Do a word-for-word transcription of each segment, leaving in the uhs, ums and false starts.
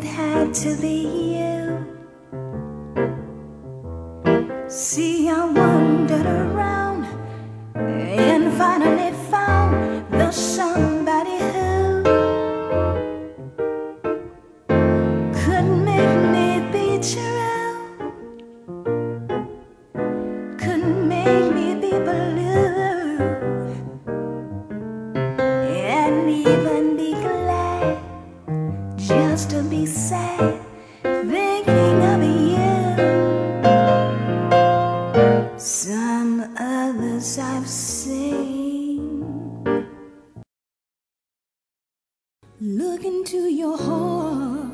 had to be you. See, I wandered around and finally found the somebody who could make me be true, could make me be blue, and even be glad just to be sad, thinking of you. Some others I've seen. Look into your heart,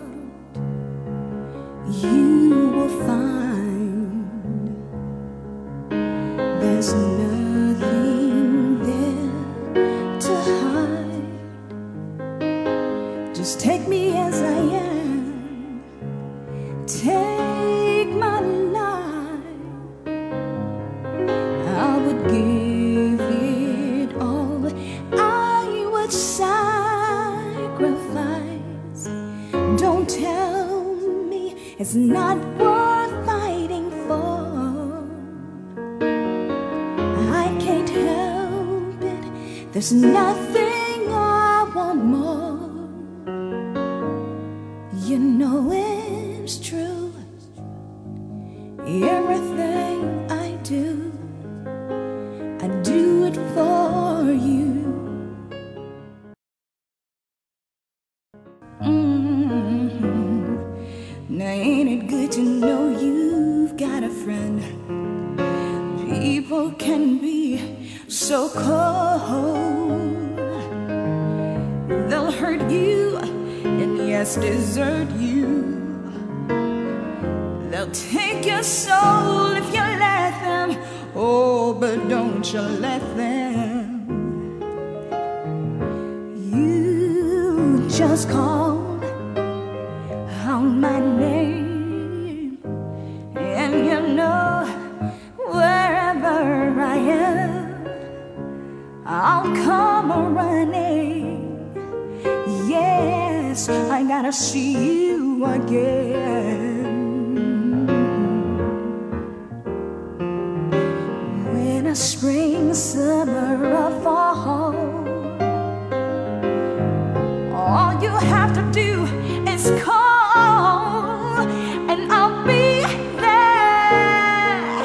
you will find there's nothing there to hide. Just take me as I am, take my life. I would give it all, I would sacrifice. Don't tell me it's not worth fighting for. I can't help it, there's nothing I want more. You know it's true, everything I do, I do it for you. Mm-hmm. Now ain't it good to know you've got a friend? People can be so cold. They'll hurt you and yes, desert you. They'll take your soul if you let them. Oh, but don't you let them. You just call out my name, and you know wherever I am, I'll come running. Yes, I gotta see you again. Spring, summer, or fall, all you have to do is call, and I'll be there.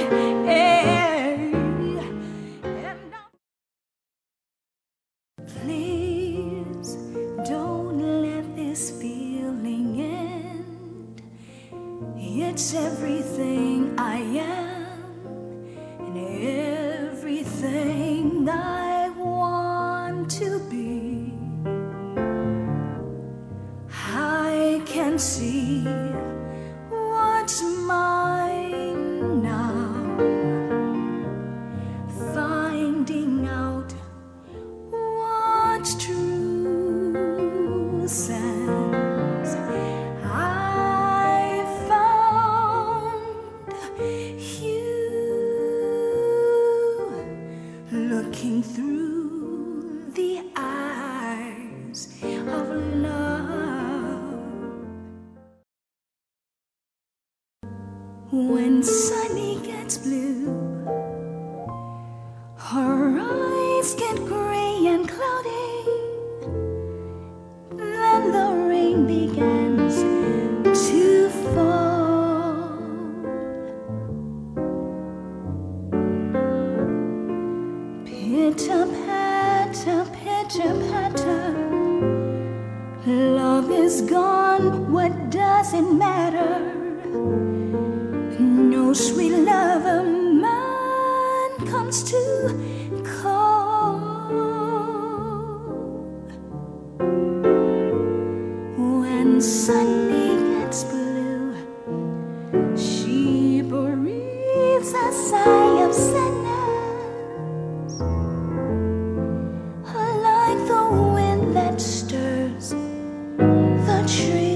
And please don't let this feeling end. It's everything I am, and everything I want to be. I can see what's mine now, finding out what's true sense. I found you, looking through the eyes of love. When sunny gets blue, her eyes get gray and cloudy, then the rain begins to fall. Pitter patter, pitter patter, love is gone, what does it matter? No sweet love of mine comes to call. When sunny gets blue, she breathes a sigh of sadness, like the wind that stirs the trees.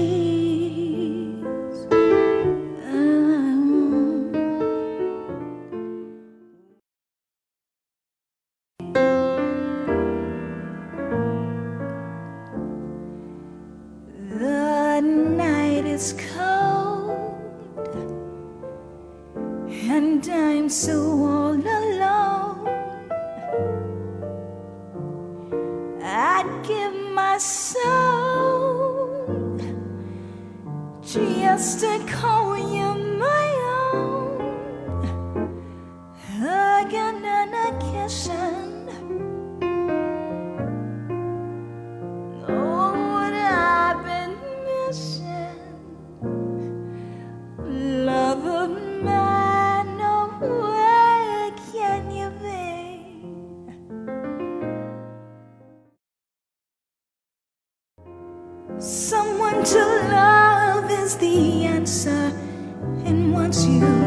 The night and I'm so all alone. I'd give my soul just to call you my own, hugging and a kissing. Oh, what I've been missing, love of mine. Oh, where can you be? Someone to love is the answer, and once you